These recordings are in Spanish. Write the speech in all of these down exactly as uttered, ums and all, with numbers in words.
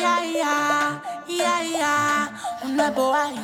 ya, ya, ya, ya, un nuevo aire.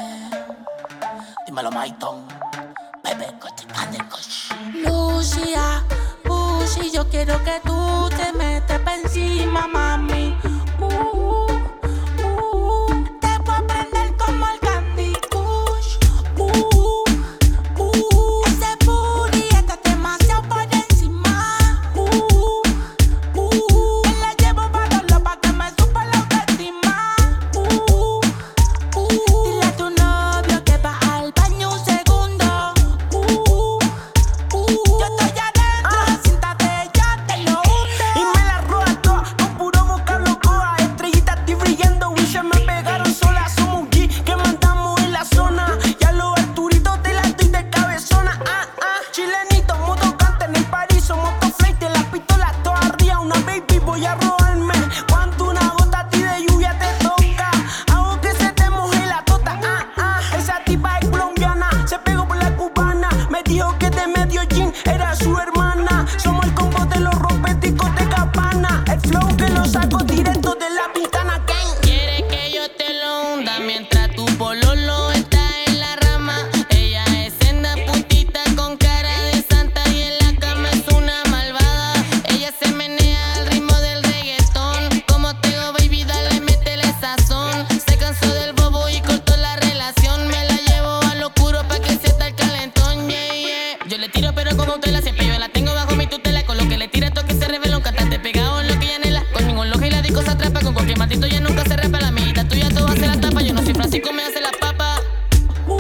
Dímelo, Maiton. Bebé, coche, cande, coche. Lucia, Lucy, yo quiero que tú te metas pa' encima, mami. Uh, uh, uh. Te puedo prender como el Candy Crush. Uh, uh. Ese booty está demasiado por encima. Uh, uh. Te la llevo pa' dolor pa' que me suba la autoestima. Uh, uh. Dile a tu novio que va al baño un segundo. Uh, uh. Yo estoy adentro, siéntate, ya te lo hundo. Y me la roba toda, con puro vocablo coa. Estrellitas estoy brillando, wishes me pegaron solas. Somos un G que mandamos en la zona. Y a los Arturitos te la doy de cabezona. Ah, ah, chilenito, motocante en el París. Somos top flight de las pistolas todas arriba. Una baby voy a robarme. Cuando una gota a ti de lluvia te toca, hago que se te moje la tota. Ah, ah, esa tipa es colombiana, se pegó por la cubana. Me dijo que de medio jean era su hermana. Somos el combo de los rompeticos de Cabana. El flow que lo saco directo de la ventana. Gang. Quiere que yo te lo hunda mientras tu pololo está en la rama. Ella es senda putita con cara de santa y en la cama es una malvada. Ella se menea al ritmo del reggaetón. Como te digo, baby, dale, métele sazón. Se cansó del bobo y cortó la relación. Me la llevo al oscuro pa' que sienta el calentón, yeah, yeah. Yo le tiro pero como tela, siempre yo la tengo bajo mi tutela. Con lo que le tira toque se revela un cantante pegado en lo que ella anhela. Con ningún loja y la disco se atrapa. Con cualquier maldito ya nunca se rapa. La amiguita tuya todo hace la tapa. Yo no soy Francisco, me hace la papa. Uh,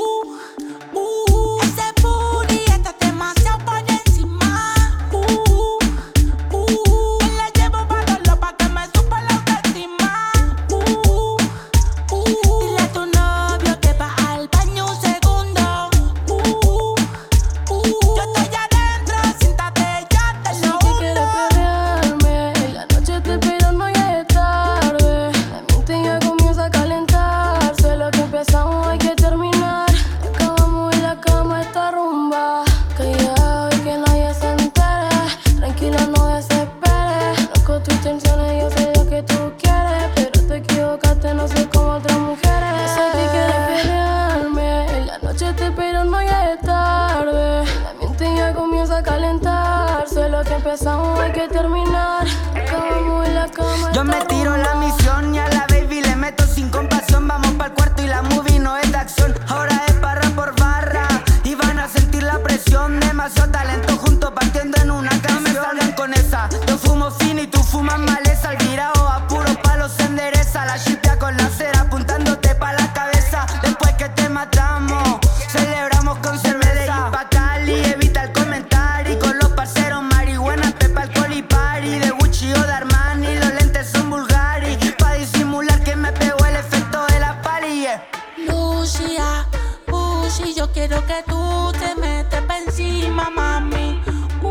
uh. Ese booty está demasiado por encima. Uh, uh. Te la llevo pa' dolor pa' que me suba la autoestima. Uh, uh. Dile a tu novio que va al baño un segundo. Uh, uh. Yo estoy adentro, siéntate, ya te Sé lo que quieres hundo. perrearme, en la noche te espero, no ya es tarde. La mente ya comienza a calentar, solo que empezamos hay que terminar. Acabamos en la cama esta rumba, callado y que nadie se entere. Tranquila, no desesperes, conozco tus intenciones, yo sé lo que tú quieres, pero te equivocaste, no soy como otras mujeres. Sé que quieres perrearme, en la noche te espero, no ya es tarde. La mente ya comienza a calentar, solo que empezamos hay que terminar. Acabamos en la cama. Yo me esta tiro la rumba. misión y a la baby le meto sin compasión. Vamos pa'l cuarto y la movie no es de acción. Ahora es barra por barra y van a sentir la presión. Demasiado talento juntos partiendo en una canción. No me salgan con esa, yo fumo fino y tú fumas maleza. El virado a puros palos se endereza. La chipia con la cera apuntándote pa' la cabeza. Después que te matamos, celebramos con cerveza. Pa' Cali, evita el comentario. Con los parceros marihuana, pepa, alcohol y party. De Gucci o de Armani, los lentes son Bulgari. Pa' disimular que me pegó el efecto de la pali, yeah. Lucia, Lucy, yo quiero que tú te metas pa' encima, mami. Uh,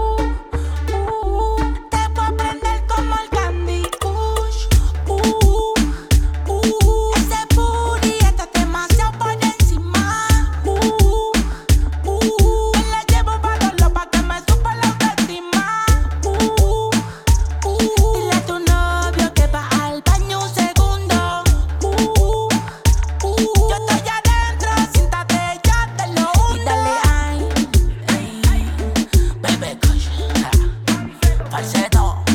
uh. Te puedo prender como el Candy Crush. Uh, uh. Ese booty está demasiado por encima. Uh, uh. Te la llevo pa' dolor pa' que me suba la autoestima. Uh, uh. Dile a tu novio que va al baño un segundo. Uh, uh. Yo estoy adentro, siéntate, ya te lo hundo. Y dale ay, ay, bebé, coche, falseto,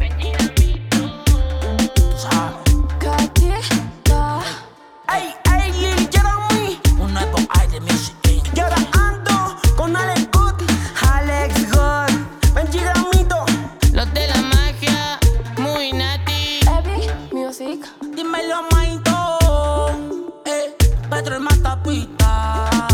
tú sabes, Gatita. Ey, ey, Lil Jeremy. un nuevo aire, Music Inc. Y ahora ando con Alex Good. Alex Good. Benji Gramito. Los de la magia, muy nati. Baby Music. Dímelo, Maito, eh, Pedro el Matapita.